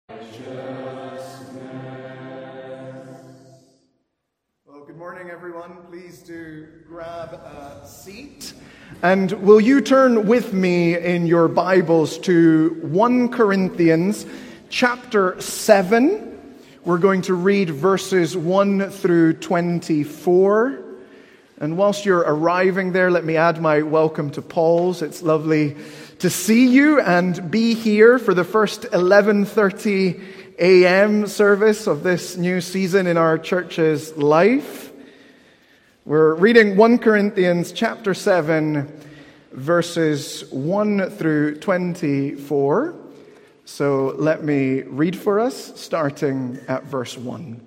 Well, good morning, everyone. Please do grab a seat. And will you turn with me in your Bibles to 1 Corinthians chapter 7. We're going to read verses 1 through 24. And whilst you're arriving there, let me add my welcome to Paul's. It's lovely to see you and be here for the first 11:30 a.m. service of this new season in our church's life. We're reading 1 Corinthians chapter 7, verses 1 through 24. So let me read for us, starting at verse 1.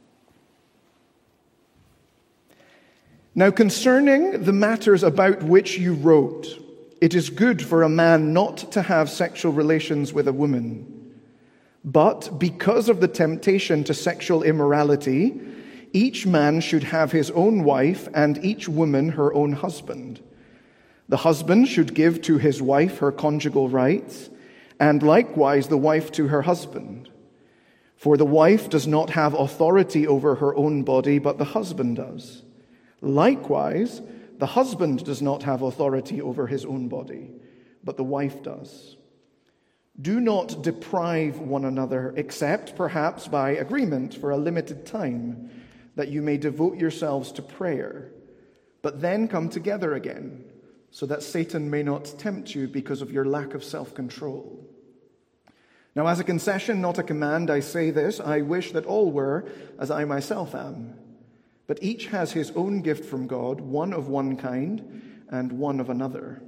Now concerning the matters about which you wrote, it is good for a man not to have sexual relations with a woman. But because of the temptation to sexual immorality, each man should have his own wife and each woman her own husband. The husband should give to his wife her conjugal rights, and likewise the wife to her husband. For the wife does not have authority over her own body, but the husband does. Likewise, the husband does not have authority over his own body, but the wife does. Do not deprive one another, except perhaps by agreement for a limited time, that you may devote yourselves to prayer, but then come together again, so that Satan may not tempt you because of your lack of self-control. Now, as a concession, not a command, I say this: I wish that all were as I myself am. But each has his own gift from God, one of one kind and one of another.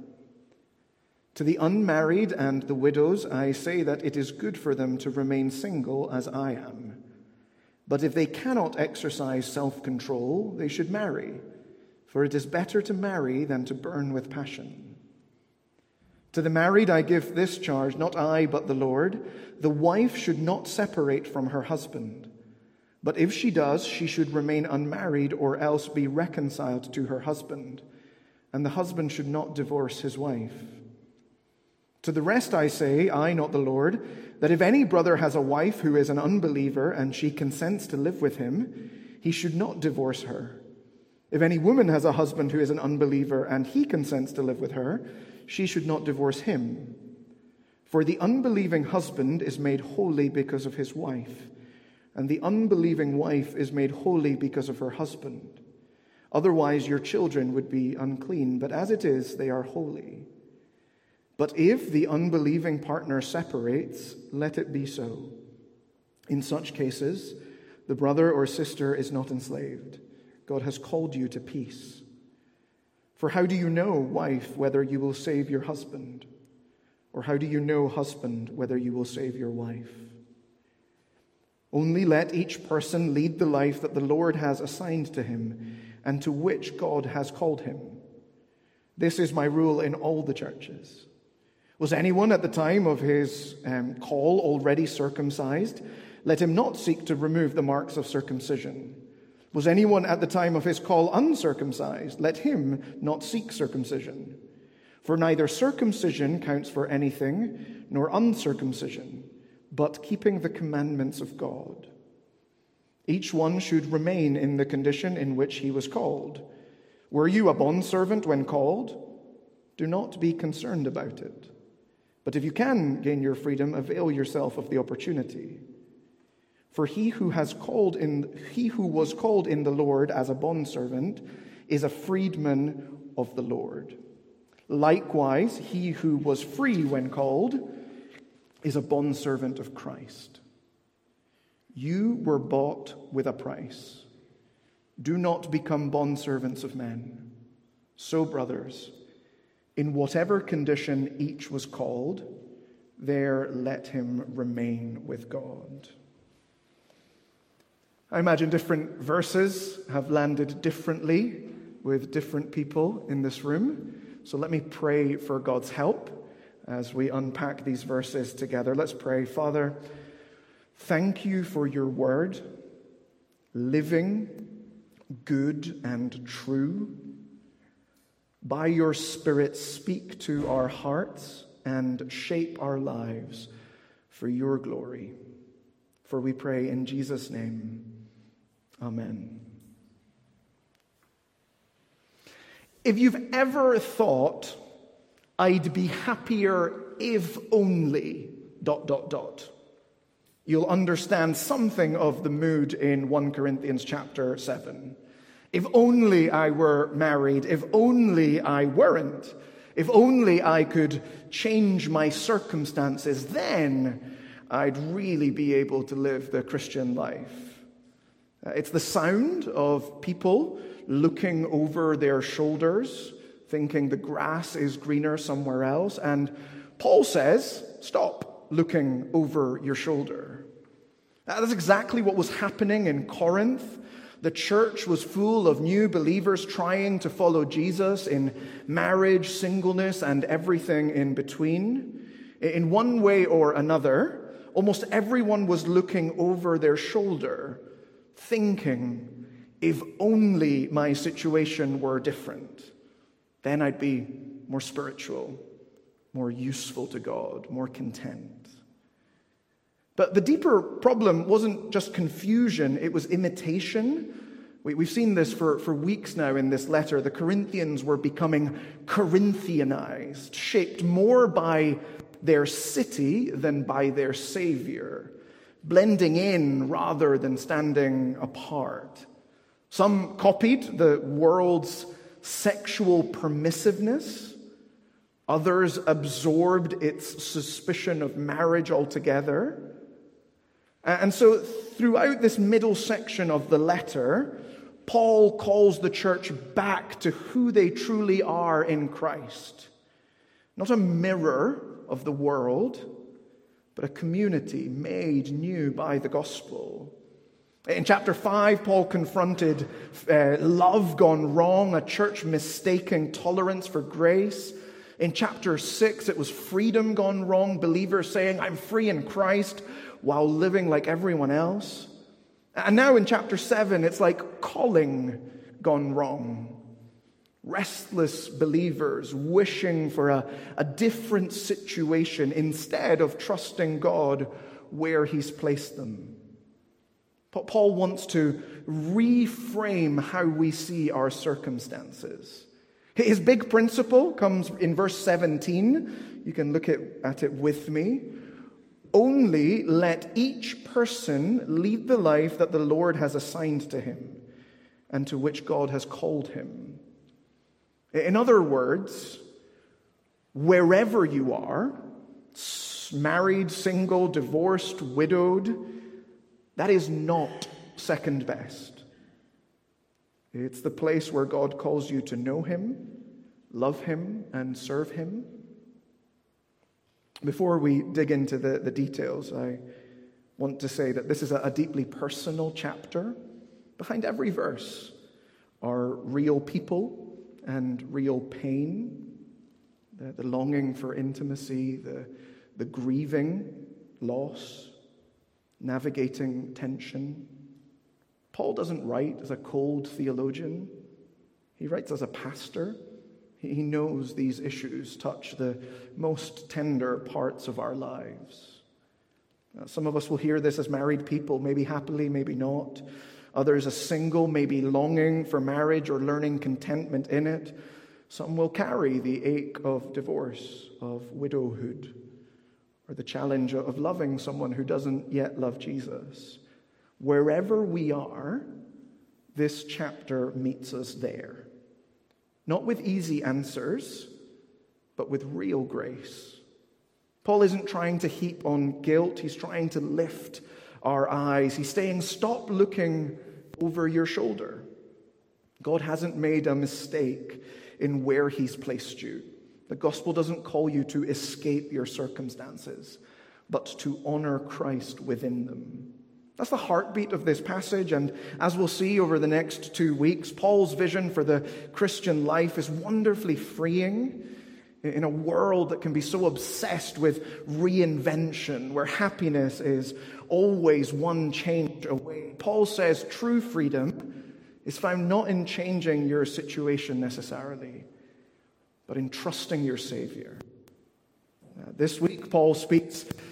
To the unmarried and the widows, I say that it is good for them to remain single as I am. But if they cannot exercise self-control, they should marry, for it is better to marry than to burn with passion. To the married I give this charge, not I, but the Lord: the wife should not separate from her husband. But if she does, she should remain unmarried or else be reconciled to her husband, and the husband should not divorce his wife. To the rest I say, I, not the Lord, that if any brother has a wife who is an unbeliever and she consents to live with him, he should not divorce her. If any woman has a husband who is an unbeliever and he consents to live with her, she should not divorce him. For the unbelieving husband is made holy because of his wife, and the unbelieving wife is made holy because of her husband. Otherwise your children would be unclean, but as it is, they are holy. But if the unbelieving partner separates, let it be so. In such cases, the brother or sister is not enslaved. God has called you to peace. For how do you know, wife, whether you will save your husband? Or how do you know, husband, whether you will save your wife? Only let each person lead the life that the Lord has assigned to him and to which God has called him. This is my rule in all the churches. Was anyone at the time of his call already circumcised? Let him not seek to remove the marks of circumcision. Was anyone at the time of his call uncircumcised? Let him not seek circumcision. For neither circumcision counts for anything, nor uncircumcision, but keeping the commandments of God. Each one should remain in the condition in which he was called. Were you a bondservant when called? Do not be concerned about it. But if you can gain your freedom, avail yourself of the opportunity. For he who was called in the Lord as a bondservant is a freedman of the Lord. Likewise, he who was free when called is a bondservant of Christ. You were bought with a price. Do not become bondservants of men. So, brothers, in whatever condition each was called, there let him remain with God. I imagine different verses have landed differently with different people in this room. So let me pray for God's help as we unpack these verses together. Let's pray. Father, thank you for your word, living, good, and true. By your Spirit, speak to our hearts and shape our lives for your glory. For we pray in Jesus' name. Amen. If you've ever thought, I'd be happier if only ... you'll understand something of the mood in 1 Corinthians chapter 7. If only I were married, if only I weren't, if only I could change my circumstances, then I'd really be able to live the Christian life. It's the sound of people looking over their shoulders, thinking the grass is greener somewhere else. And Paul says, stop looking over your shoulder. That's exactly what was happening in Corinth. The church was full of new believers trying to follow Jesus in marriage, singleness, and everything in between. In one way or another, almost everyone was looking over their shoulder, thinking, if only my situation were different, then I'd be more spiritual, more useful to God, more content. But the deeper problem wasn't just confusion, it was imitation. We've seen this for weeks now in this letter. The Corinthians were becoming Corinthianized, shaped more by their city than by their Savior, blending in rather than standing apart. Some copied the world's sexual permissiveness. Others absorbed its suspicion of marriage altogether. And so throughout this middle section of the letter, Paul calls the church back to who they truly are in Christ. Not a mirror of the world, but a community made new by the gospel. In chapter 5, Paul confronted love gone wrong, a church mistaking tolerance for grace. In chapter 6, it was freedom gone wrong, believers saying, I'm free in Christ, while living like everyone else. And now in chapter 7, it's like calling gone wrong. Restless believers wishing for a different situation instead of trusting God where He's placed them. Paul wants to reframe how we see our circumstances. His big principle comes in verse 17. You can look at it with me. Only let each person lead the life that the Lord has assigned to him and to which God has called him. In other words, wherever you are, married, single, divorced, widowed, that is not second best. It's the place where God calls you to know Him, love Him, and serve Him. Before we dig into the details, I want to say that this is a deeply personal chapter. Behind every verse are real people and real pain, the longing for intimacy, the grieving, loss, navigating tension. Paul doesn't write as a cold theologian. He writes as a pastor. He knows these issues touch the most tender parts of our lives. Some of us will hear this as married people, maybe happily, maybe not. Others as single, maybe longing for marriage or learning contentment in it. Some will carry the ache of divorce, of widowhood, or the challenge of loving someone who doesn't yet love Jesus. Wherever we are, this chapter meets us there. Not with easy answers, but with real grace. Paul isn't trying to heap on guilt. He's trying to lift our eyes. He's saying, stop looking over your shoulder. God hasn't made a mistake in where He's placed you. The gospel doesn't call you to escape your circumstances, but to honor Christ within them. That's the heartbeat of this passage, and as we'll see over the next 2 weeks, Paul's vision for the Christian life is wonderfully freeing in a world that can be so obsessed with reinvention, where happiness is always one change away. Paul says true freedom is found not in changing your situation necessarily, but in trusting your Savior. This week, Paul speaks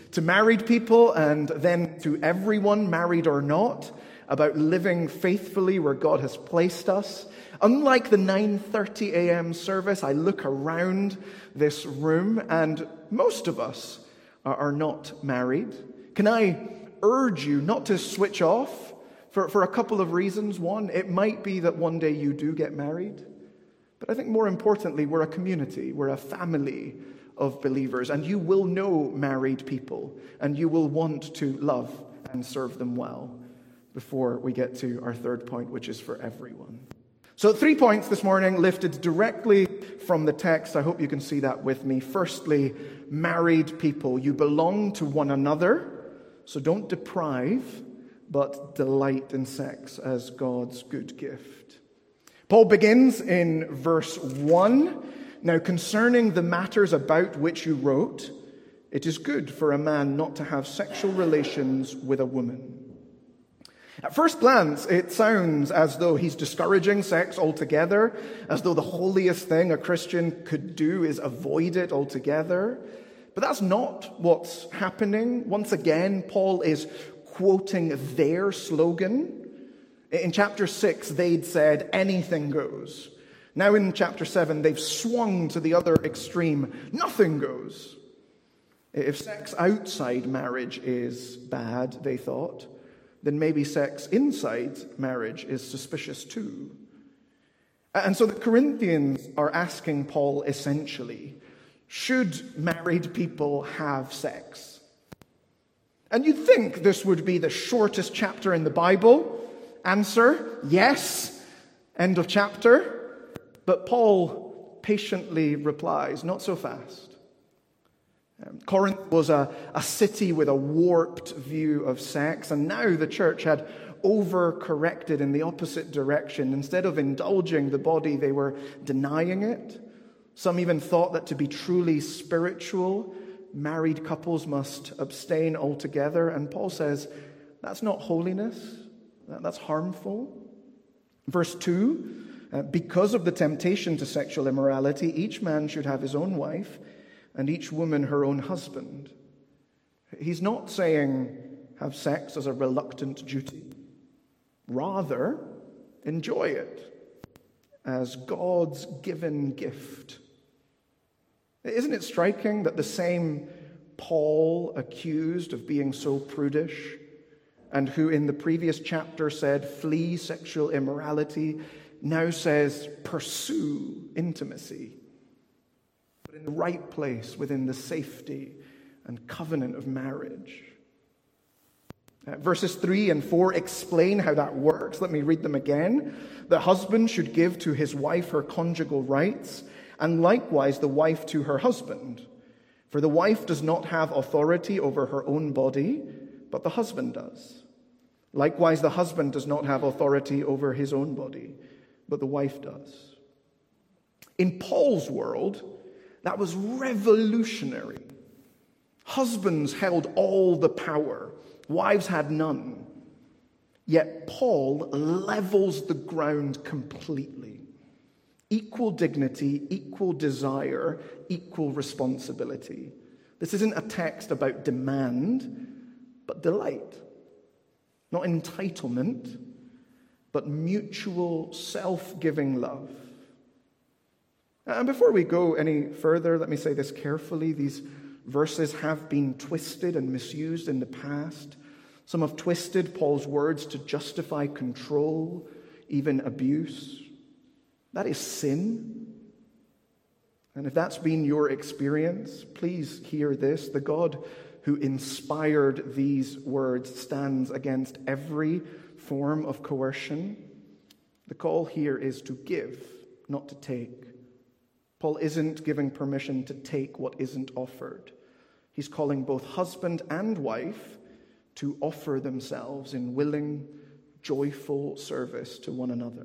to married people and then to everyone, married or not, about living faithfully where God has placed us. Unlike the 9:30 a.m. service, I look around this room and most of us are not married. Can I urge you not to switch off for a couple of reasons? One, it might be that one day you do get married. But I think more importantly, we're a community, we're a family of believers, and you will know married people, and you will want to love and serve them well before we get to our third point, which is for everyone. So 3 points this morning lifted directly from the text. I hope you can see that with me. Firstly, married people. You belong to one another, so don't deprive, but delight in sex as God's good gift. Paul begins in verse 1. Now, concerning the matters about which you wrote, it is good for a man not to have sexual relations with a woman. At first glance, it sounds as though he's discouraging sex altogether, as though the holiest thing a Christian could do is avoid it altogether. But that's not what's happening. Once again, Paul is quoting their slogan. In chapter 6, they'd said, anything goes. Now in chapter 7, they've swung to the other extreme. Nothing goes. If sex outside marriage is bad, they thought, then maybe sex inside marriage is suspicious too. And so the Corinthians are asking Paul essentially, should married people have sex? And you'd think this would be the shortest chapter in the Bible. Answer, yes. End of chapter. But Paul patiently replies, not so fast. Corinth was a city with a warped view of sex, and now the church had overcorrected in the opposite direction. Instead of indulging the body, they were denying it. Some even thought that to be truly spiritual, married couples must abstain altogether. And Paul says, that's not holiness, that's harmful. Verse 2, because of the temptation to sexual immorality, each man should have his own wife, and each woman her own husband. He's not saying have sex as a reluctant duty. Rather, enjoy it as God's given gift. Isn't it striking that the same Paul accused of being so prudish, and who in the previous chapter said, flee sexual immorality, now says, pursue intimacy, but in the right place within the safety and covenant of marriage. Verses 3 and 4 explain how that works. Let me read them again. The husband should give to his wife her conjugal rights, and likewise the wife to her husband. For the wife does not have authority over her own body, but the husband does. Likewise, the husband does not have authority over his own body, but the wife does. In Paul's world, that was revolutionary. Husbands held all the power. Wives had none. Yet Paul levels the ground completely. Equal dignity, equal desire, equal responsibility. This isn't a text about demand, but delight. Not entitlement, but mutual self-giving love. And before we go any further, let me say this carefully. These verses have been twisted and misused in the past. Some have twisted Paul's words to justify control, even abuse. That is sin. And if that's been your experience, please hear this. The God who inspired these words stands against every form of coercion. The call here is to give, not to take. Paul isn't giving permission to take what isn't offered. He's calling both husband and wife to offer themselves in willing, joyful service to one another.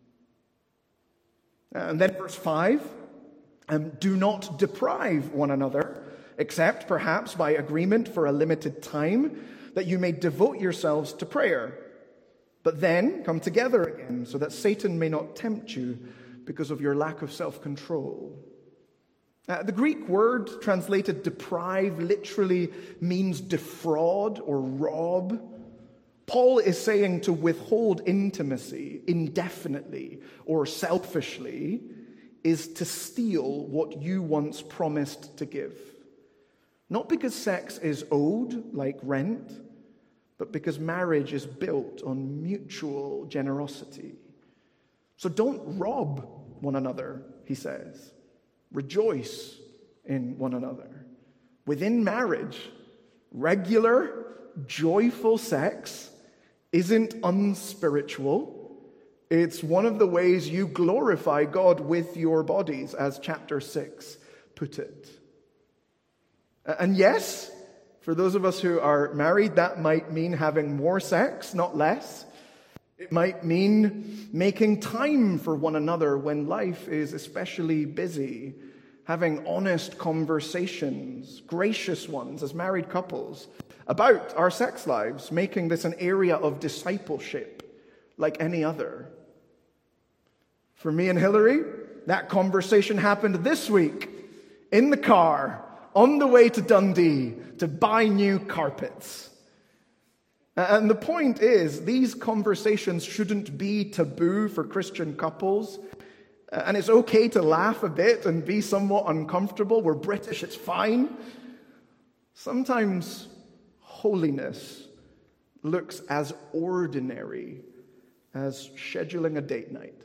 And then verse 5, do not deprive one another, except perhaps by agreement for a limited time, that you may devote yourselves to prayer. But then come together again, so that Satan may not tempt you because of your lack of self-control. The Greek word translated deprive literally means defraud or rob. Paul is saying to withhold intimacy indefinitely or selfishly is to steal what you once promised to give. Not because sex is owed like rent, but because marriage is built on mutual generosity. So don't rob one another, he says. Rejoice in one another. Within marriage, regular, joyful sex isn't unspiritual. It's one of the ways you glorify God with your bodies, as chapter 6 put it. And yes, for those of us who are married, that might mean having more sex, not less. It might mean making time for one another when life is especially busy, having honest conversations, gracious ones as married couples, about our sex lives, making this an area of discipleship like any other. For me and Hillary, that conversation happened this week in the car on the way to Dundee to buy new carpets. And the point is, these conversations shouldn't be taboo for Christian couples. And it's okay to laugh a bit and be somewhat uncomfortable. We're British, it's fine. Sometimes holiness looks as ordinary as scheduling a date night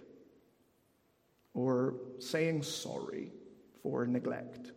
or saying sorry for neglect.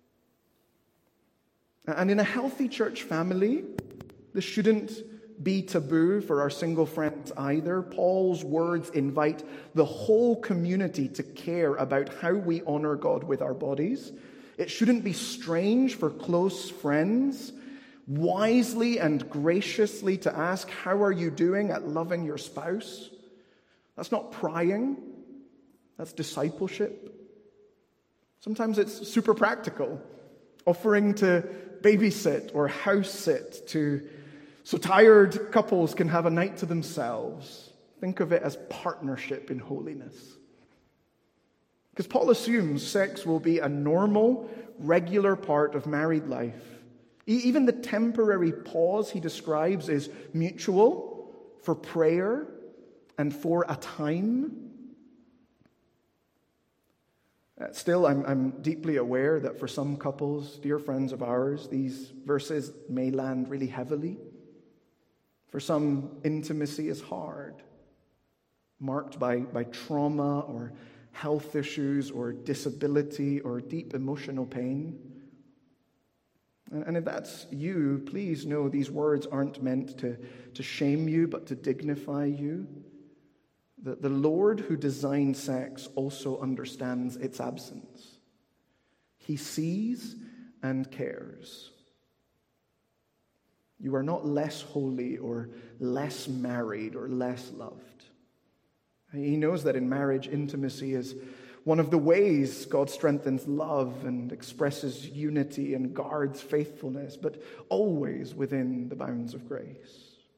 And in a healthy church family, this shouldn't be taboo for our single friends either. Paul's words invite the whole community to care about how we honor God with our bodies. It shouldn't be strange for close friends wisely and graciously to ask, how are you doing at loving your spouse? That's not prying. That's discipleship. Sometimes it's super practical, offering to babysit or house sit so tired couples can have a night to themselves. Think of it as partnership in holiness. Because Paul assumes sex will be a normal, regular part of married life. Even the temporary pause he describes is mutual, for prayer, and for a time. Still, I'm deeply aware that for some couples, dear friends of ours, these verses may land really heavily. For some, intimacy is hard, marked by trauma or health issues or disability or deep emotional pain. And if that's you, please know these words aren't meant to shame you, but to dignify you. The Lord who designed sex also understands its absence. He sees and cares. You are not less holy or less married or less loved. He knows that in marriage, intimacy is one of the ways God strengthens love and expresses unity and guards faithfulness, but always within the bounds of grace.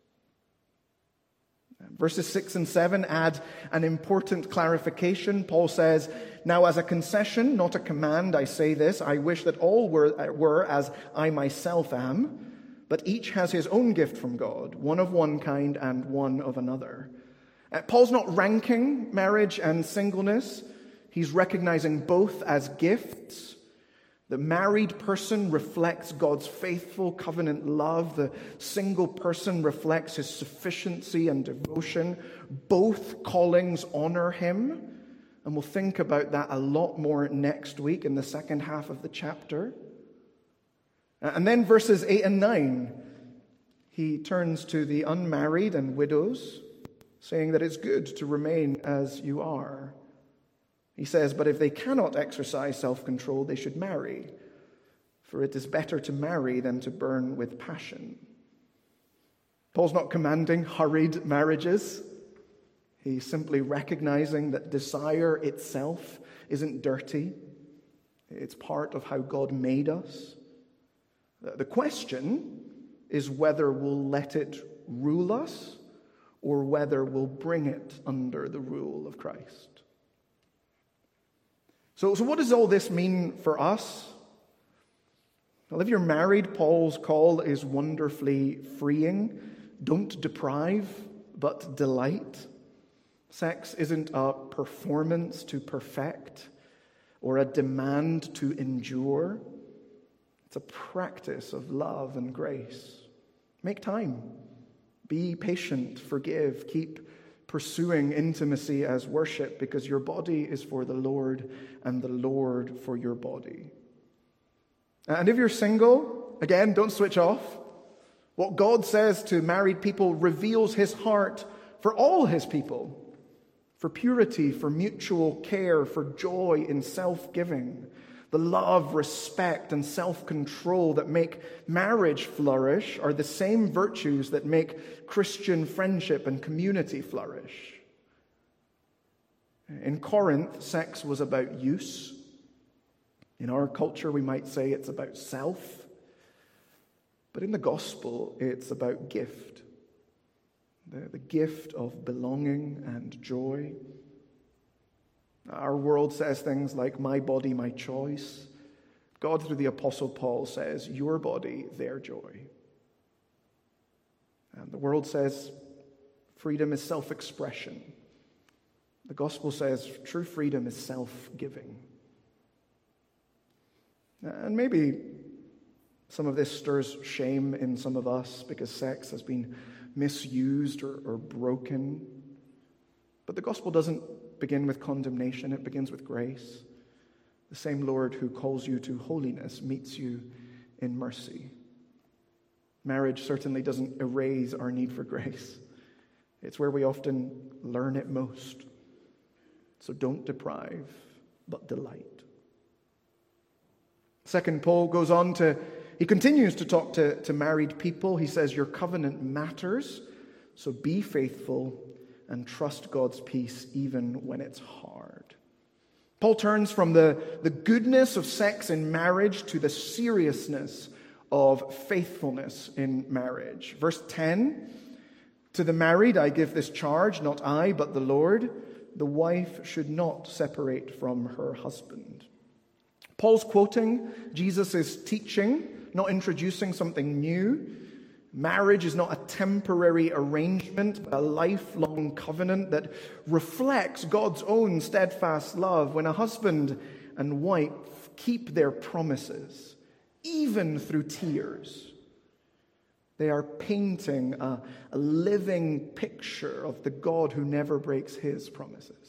Verses 6 and 7 add an important clarification. Paul says, "Now as a concession, not a command, I say this. I wish that all were as I myself am, but each has his own gift from God, one of one kind and one of another." Paul's not ranking marriage and singleness. He's recognizing both as gifts. The married person reflects God's faithful covenant love. The single person reflects his sufficiency and devotion. Both callings honor him. And we'll think about that a lot more next week in the second half of the chapter. And then verses 8 and 9, he turns to the unmarried and widows, saying that it's good to remain as you are. He says, "But if they cannot exercise self-control, they should marry, for it is better to marry than to burn with passion." Paul's not commanding hurried marriages. He's simply recognizing that desire itself isn't dirty. It's part of how God made us. The question is whether we'll let it rule us or whether we'll bring it under the rule of Christ. So what does all this mean for us? Well, if you're married, Paul's call is wonderfully freeing. Don't deprive, but delight. Sex isn't a performance to perfect or a demand to endure. It's a practice of love and grace. Make time. Be patient. Forgive. Keep pursuing intimacy as worship, because your body is for the Lord and the Lord for your body. And if you're single, again, don't switch off. What God says to married people reveals his heart for all his people, for purity, for mutual care, for joy in self-giving, the love, respect, and self-control that make marriage flourish are the same virtues that make Christian friendship and community flourish. In Corinth, sex was about use. In our culture, we might say it's about self. But in the gospel, it's about gift. The gift of belonging and joy. Our world says things like, my body, my choice. God, through the Apostle Paul, says, your body, their joy. And the world says freedom is self-expression. The gospel says true freedom is self-giving. And maybe some of this stirs shame in some of us because sex has been misused or broken. But the gospel doesn't begin with condemnation, it begins with grace. The same Lord who calls you to holiness meets you in mercy. Marriage certainly doesn't erase our need for grace. It's where we often learn it most. So don't deprive, but delight. Second, Paul goes on he continues to talk to married people. He says, your covenant matters, so be faithful and trust God's peace even when it's hard. Paul turns from the goodness of sex in marriage to the seriousness of faithfulness in marriage. Verse 10, to the married I give this charge, not I, but the Lord. The wife should not separate from her husband. Paul's quoting Jesus' teaching, not introducing something new. Marriage is not a temporary arrangement, but a lifelong covenant that reflects God's own steadfast love. When a husband and wife keep their promises, even through tears, they are painting a living picture of the God who never breaks his promises.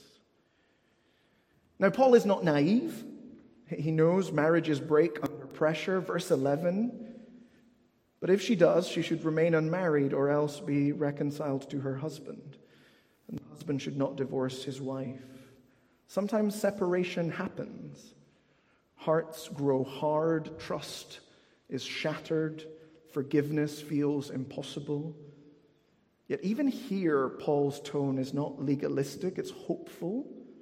Now, Paul is not naive. He knows marriages break under pressure. Verse 11, but if she does, she should remain unmarried or else be reconciled to her husband. And the husband should not divorce his wife. Sometimes separation happens. Hearts grow hard, trust is shattered, forgiveness feels impossible. Yet even here, Paul's tone is not legalistic, it's hopeful.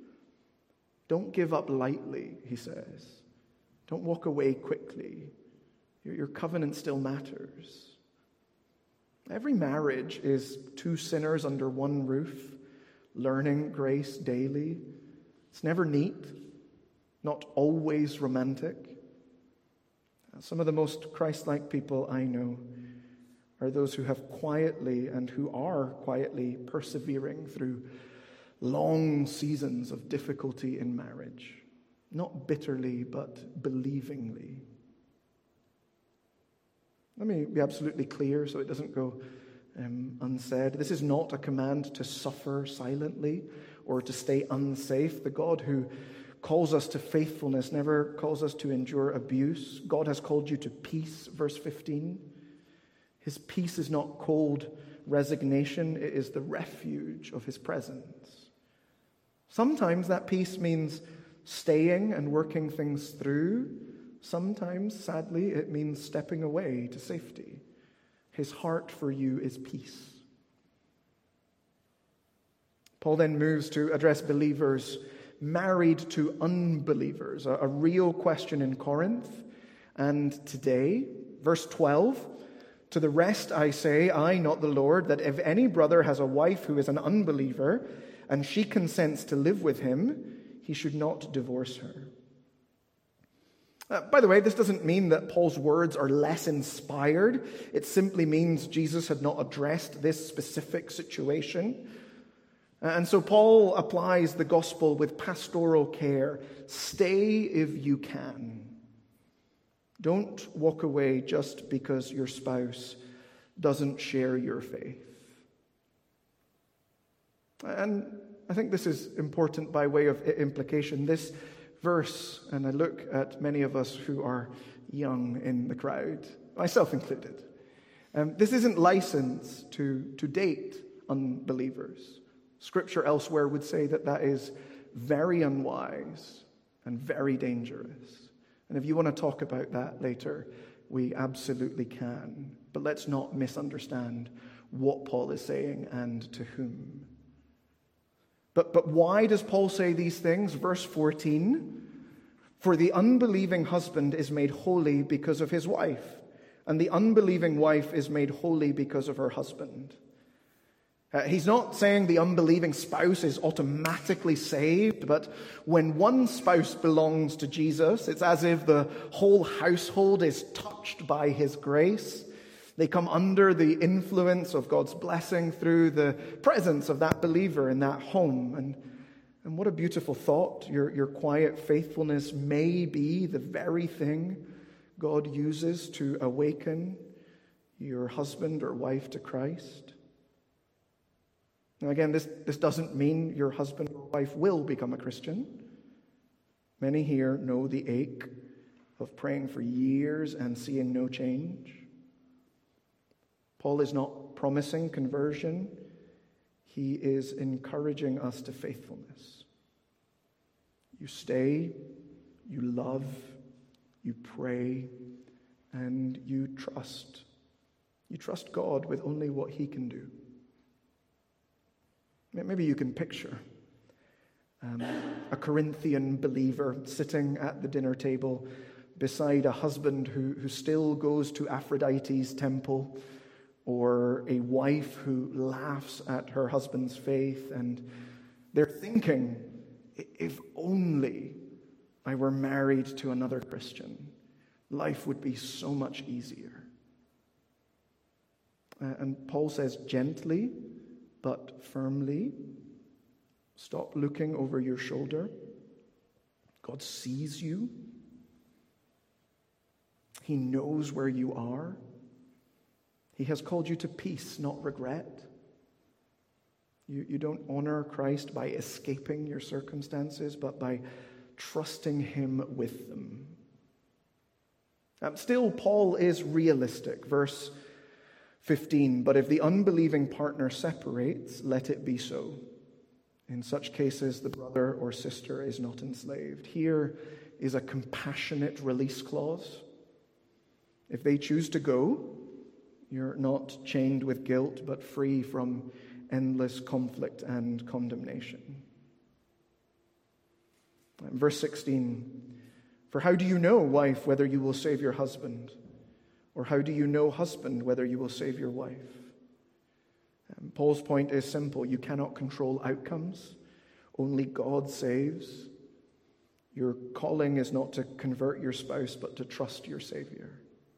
Don't give up lightly, he says. Don't walk away quickly. Your covenant still matters. Every marriage is two sinners under one roof, learning grace daily. It's never neat, not always romantic. Some of the most Christ-like people I know are those who have quietly and who are quietly persevering through long seasons of difficulty in marriage, not bitterly, but believingly. Let me be absolutely clear so it doesn't go unsaid. This is not a command to suffer silently or to stay unsafe. The God who calls us to faithfulness never calls us to endure abuse. God has called you to peace, verse 15. His peace is not cold resignation, it is the refuge of his presence. Sometimes that peace means staying and working things through. Sometimes, sadly, it means stepping away to safety. His heart for you is peace. Paul then moves to address believers married to unbelievers, a real question in Corinth and today. Verse 12, to the rest I say, I, not the Lord, that if any brother has a wife who is an unbeliever, and she consents to live with him, he should not divorce her. By the way, this doesn't mean that Paul's words are less inspired. It simply means Jesus had not addressed this specific situation. And so Paul applies the gospel with pastoral care. Stay if you can. Don't walk away just because your spouse doesn't share your faith. And I think this is important by way of implication. This verse, and I look at many of us who are young in the crowd, myself included. This isn't license to date unbelievers. Scripture elsewhere would say that that is very unwise and very dangerous. And if you want to talk about that later, we absolutely can. But let's not misunderstand what Paul is saying and to whom. But why does Paul say these things? Verse 14, for the unbelieving husband is made holy because of his wife, and the unbelieving wife is made holy because of her husband. He's not saying the unbelieving spouse is automatically saved, but when one spouse belongs to Jesus, it's as if the whole household is touched by his grace. They come under the influence of God's blessing through the presence of that believer in that home. And what a beautiful thought. Your quiet faithfulness may be the very thing God uses to awaken your husband or wife to Christ. Now again, this doesn't mean your husband or wife will become a Christian. Many here know the ache of praying for years and seeing no change. Paul is not promising conversion. He is encouraging us to faithfulness. You stay, you love, you pray, and you trust. You trust God with only what he can do. Maybe you can picture a Corinthian believer sitting at the dinner table beside a husband who still goes to Aphrodite's temple, or a wife who laughs at her husband's faith, and they're thinking, if only I were married to another Christian, life would be so much easier. And Paul says gently but firmly, stop looking over your shoulder. God sees you. He knows where you are. He has called you to peace, not regret. You don't honor Christ by escaping your circumstances, but by trusting him with them. Still, Paul is realistic. Verse 15, but if the unbelieving partner separates, let it be so. In such cases, the brother or sister is not enslaved. Here is a compassionate release clause. If they choose to go, you're not chained with guilt, but free from endless conflict and condemnation. Verse 16, for how do you know, wife, whether you will save your husband? Or how do you know, husband, whether you will save your wife? Paul's point is simple. You cannot control outcomes. Only God saves. Your calling is not to convert your spouse, but to trust your Savior.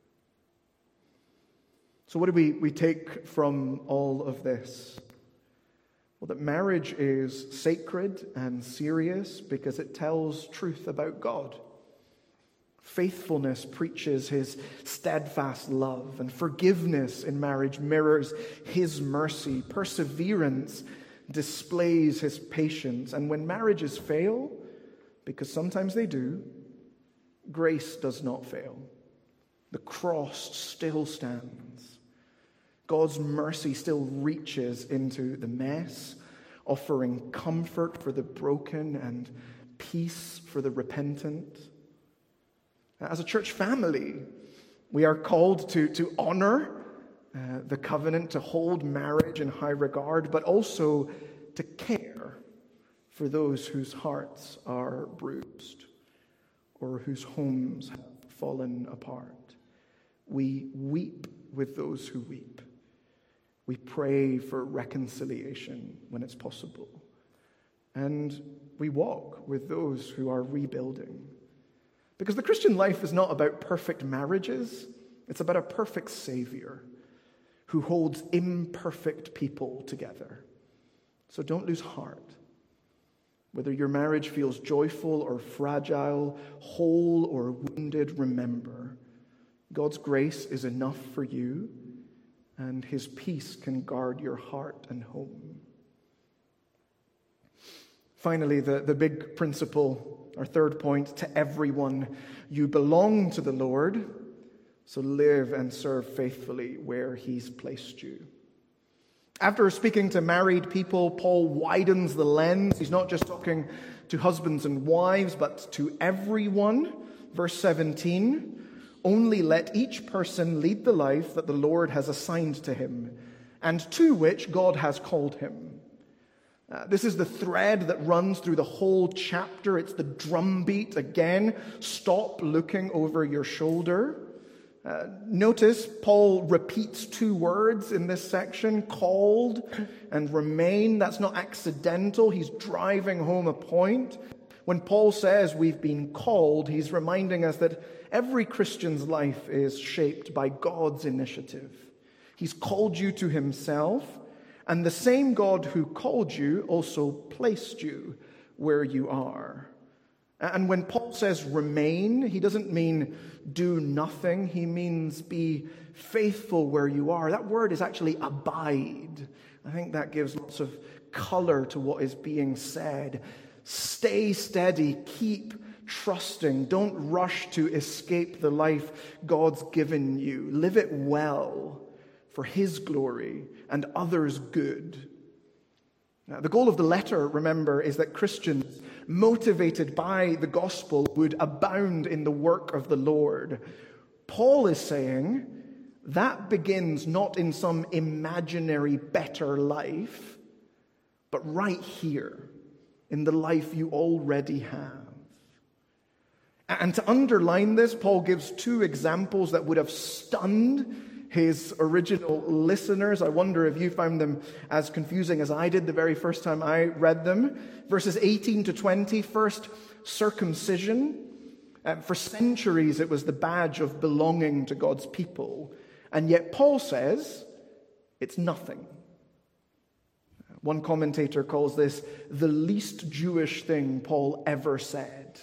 So what do we take from all of this? Well, that marriage is sacred and serious because it tells truth about God. Faithfulness preaches his steadfast love, and forgiveness in marriage mirrors his mercy. Perseverance displays his patience. And when marriages fail, because sometimes they do, grace does not fail. The cross still stands. God's mercy still reaches into the mess, offering comfort for the broken and peace for the repentant. As a church family, we are called to honor the covenant, to hold marriage in high regard, but also to care for those whose hearts are bruised or whose homes have fallen apart. We weep with those who weep. We pray for reconciliation when it's possible. and we walk with those who are rebuilding. Because the Christian life is not about perfect marriages, it's about a perfect Savior who holds imperfect people together. So don't lose heart. Whether your marriage feels joyful or fragile, whole or wounded, remember, God's grace is enough for you, and His peace can guard your heart and home. Finally, the big principle, our third point, to everyone: you belong to the Lord, so live and serve faithfully where He's placed you. After speaking to married people, Paul widens the lens. He's not just talking to husbands and wives, but to everyone. Verse 17, only let each person lead the life that the Lord has assigned to him, and to which God has called him. This is the thread that runs through the whole chapter. It's the drumbeat again. Stop looking over your shoulder. Notice Paul repeats two words in this section, called and remain. That's not accidental. He's driving home a point. When Paul says we've been called, he's reminding us that every Christian's life is shaped by God's initiative. He's called you to Himself, and the same God who called you also placed you where you are. And when Paul says remain, he doesn't mean do nothing. He means be faithful where you are. That word is actually abide. I think that gives lots of color to what is being said. Stay steady. Keep trusting. Don't rush to escape the life God's given you. Live it well for His glory and others' good. Now, the goal of the letter, remember, is that Christians motivated by the gospel would abound in the work of the Lord. Paul is saying that begins not in some imaginary better life, but right here in the life you already have. And to underline this, Paul gives two examples that would have stunned his original listeners. I wonder if you found them as confusing as I did the very first time I read them. Verses 18 to 20, first, circumcision. For centuries, it was the badge of belonging to God's people. And yet Paul says it's nothing. One commentator calls this the least Jewish thing Paul ever said.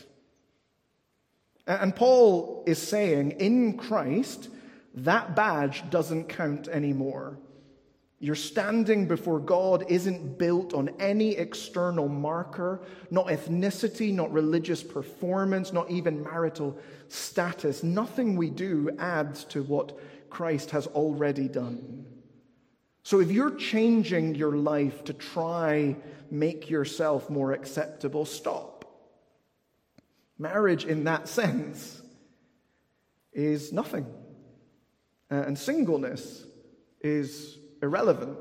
And Paul is saying, in Christ, that badge doesn't count anymore. Your standing before God isn't built on any external marker, not ethnicity, not religious performance, not even marital status. Nothing we do adds to what Christ has already done. So if you're changing your life to try make yourself more acceptable, stop. Marriage in that sense is nothing. And singleness is irrelevant.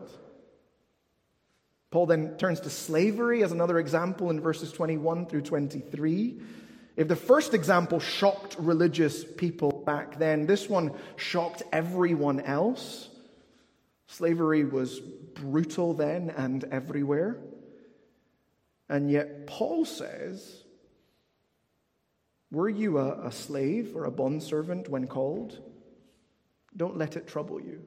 Paul then turns to slavery as another example in verses 21 through 23. If the first example shocked religious people back then, this one shocked everyone else. Slavery was brutal then and everywhere. And yet Paul says, were you a slave or a bondservant when called? Don't let it trouble you.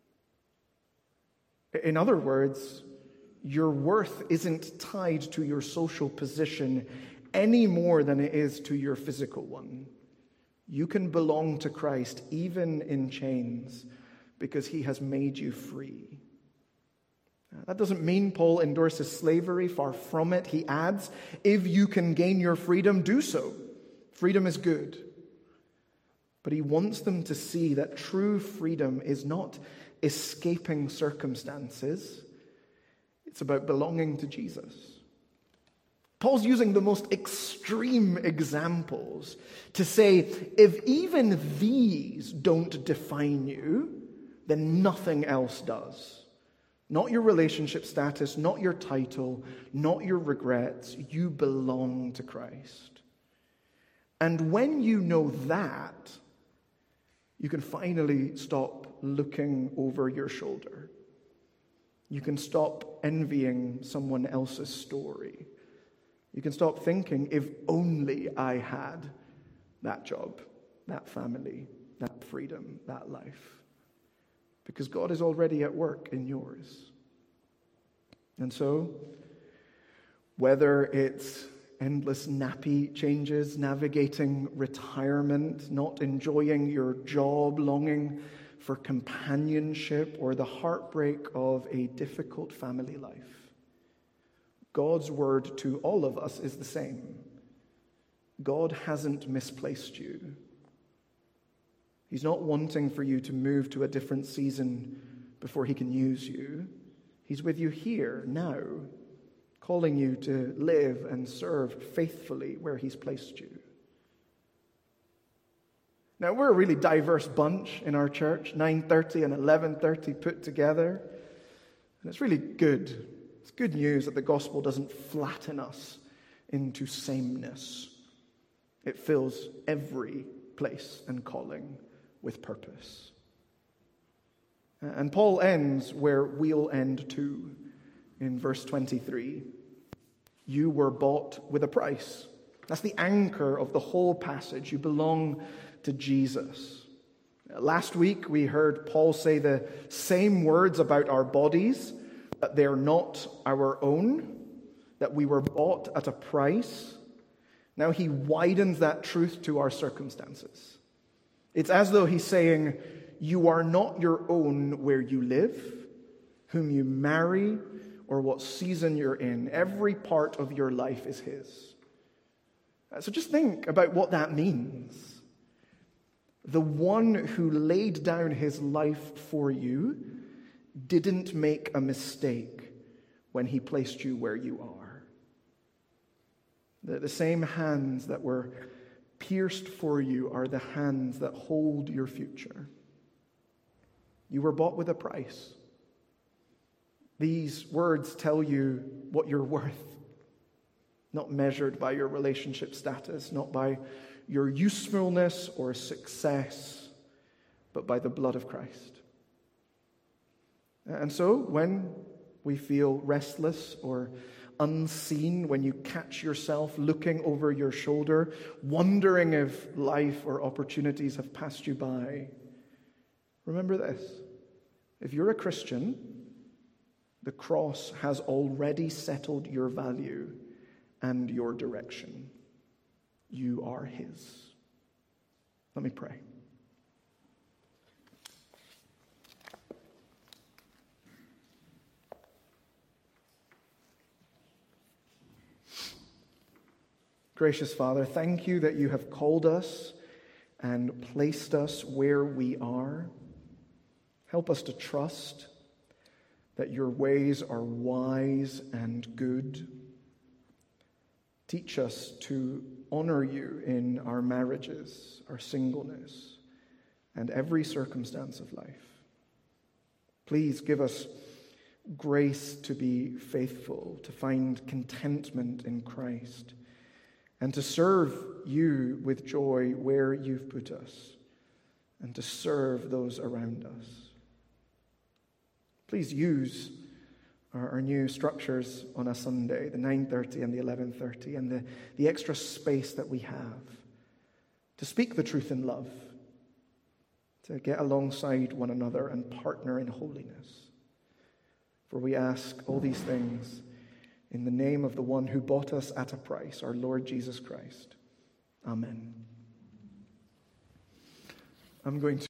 In other words, your worth isn't tied to your social position any more than it is to your physical one. You can belong to Christ even in chains because He has made you free. That doesn't mean Paul endorses slavery. Far from it. He adds, if you can gain your freedom, do so. Freedom is good. But he wants them to see that true freedom is not escaping circumstances. It's about belonging to Jesus. Paul's using the most extreme examples to say, if even these don't define you, then nothing else does. Not your relationship status, not your title, not your regrets. You belong to Christ. And when you know that, you can finally stop looking over your shoulder. You can stop envying someone else's story. You can stop thinking, if only I had that job, that family, that freedom, that life. Because God is already at work in yours. And so, whether it's endless nappy changes, navigating retirement, not enjoying your job, longing for companionship, or the heartbreak of a difficult family life, God's word to all of us is the same. God hasn't misplaced you. He's not wanting for you to move to a different season before he can use you. He's with you here, now, calling you to live and serve faithfully where he's placed you. Now, we're a really diverse bunch in our church, 9:30 and 11:30 put together. And it's really good. It's good news that the gospel doesn't flatten us into sameness. It fills every place and calling with purpose. And Paul ends where we'll end too, in verse 23. You were bought with a price. That's the anchor of the whole passage. You belong to Jesus. Last week we heard Paul say the same words about our bodies, that they're not our own, that we were bought at a price. Now he widens that truth to our circumstances. It's as though he's saying, you are not your own where you live, whom you marry, or what season you're in. Every part of your life is his. So just think about what that means. The one who laid down his life for you didn't make a mistake when he placed you where you are. The same hands that were pierced for you are the hands that hold your future. You were bought with a price. These words tell you what you're worth, not measured by your relationship status, not by your usefulness or success, but by the blood of Christ. And so, when we feel restless or unseen, when you catch yourself looking over your shoulder, wondering if life or opportunities have passed you by, remember this. If you're a Christian, the cross has already settled your value and your direction. You are his. Let me pray. Gracious Father, thank you that you have called us and placed us where we are. Help us to trust that your ways are wise and good. Teach us to honor you in our marriages, our singleness, and every circumstance of life. Please give us grace to be faithful, to find contentment in Christ, and to serve you with joy where you've put us, and to serve those around us. Please use our new structures on a Sunday, the 9:30 and the 11:30, and the extra space that we have to speak the truth in love, to get alongside one another and partner in holiness. For we ask all these things in the name of the one who bought us at a price, our Lord Jesus Christ. Amen. I'm going to